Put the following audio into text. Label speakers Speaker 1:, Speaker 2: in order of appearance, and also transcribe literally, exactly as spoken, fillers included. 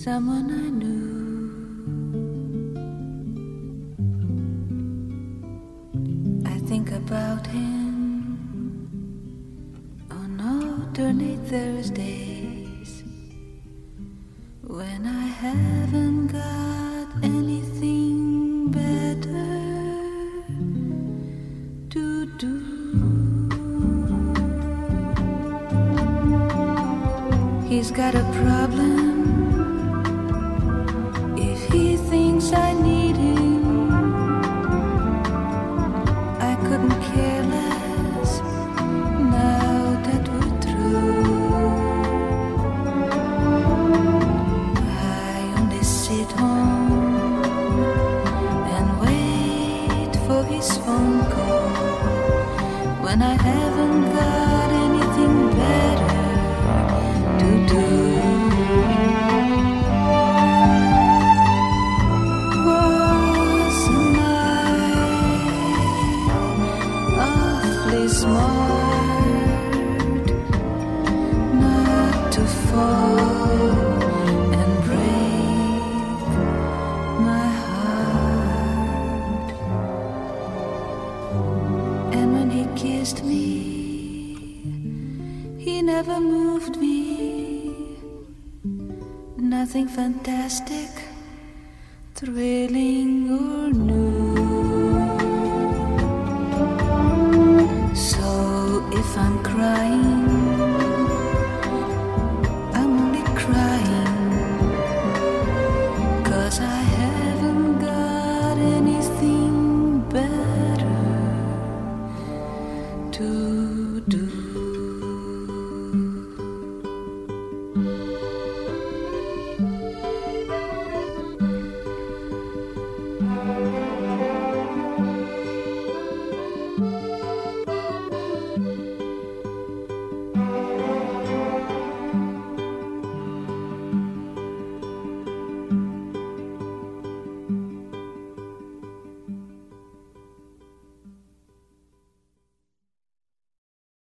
Speaker 1: someone I knew. I think about him on alternate Thursdays when I haven't got anything better to do. He's got a problem. If he thinks I need him, I couldn't care less now that we're through. I only sit home and wait for his phone call when I haven't got anything better to do. Wasn't I awfully smart not to fall and break my heart? And when he kissed me, he never moved me. Nothing fantastic, thrilling or new. So if I'm crying,